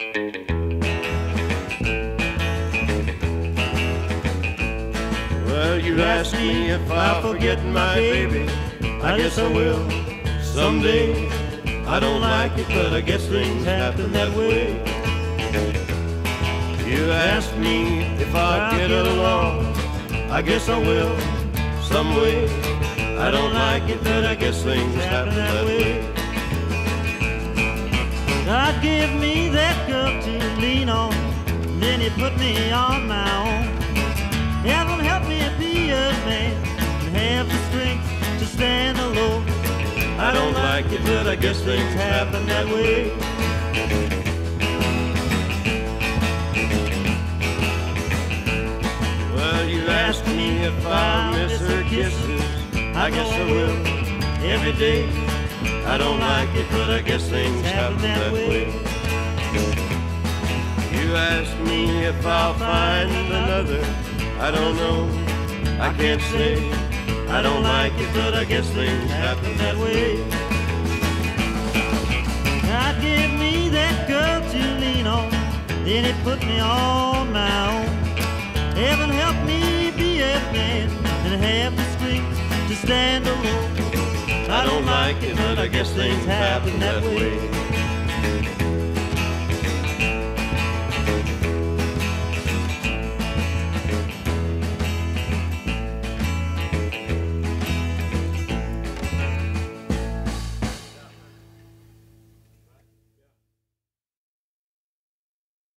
Well, you ask me if I'll forget my baby. I guess I will someday. I don't like it, but I guess things happen that way. You ask me if I'll get along. I guess I will some way. I don't like it, but I guess things happen that way. God gave me that girl to lean on, then He put me on my own. Heaven help me be a man and have the strength to stand alone. I don't like it, but I guess things happen that way. Well, you ask me if I'll miss her kisses. I guess I will every day. I don't like it, but I guess things happen that way. You ask me if I'll find another. I don't know, I can't say. I don't like it, but I guess things happen that way. God gave me that girl to lean on, then He put me on my own. Heaven help me be a man and have the strength to stand alone. I don't like it, but I guess things happen that way.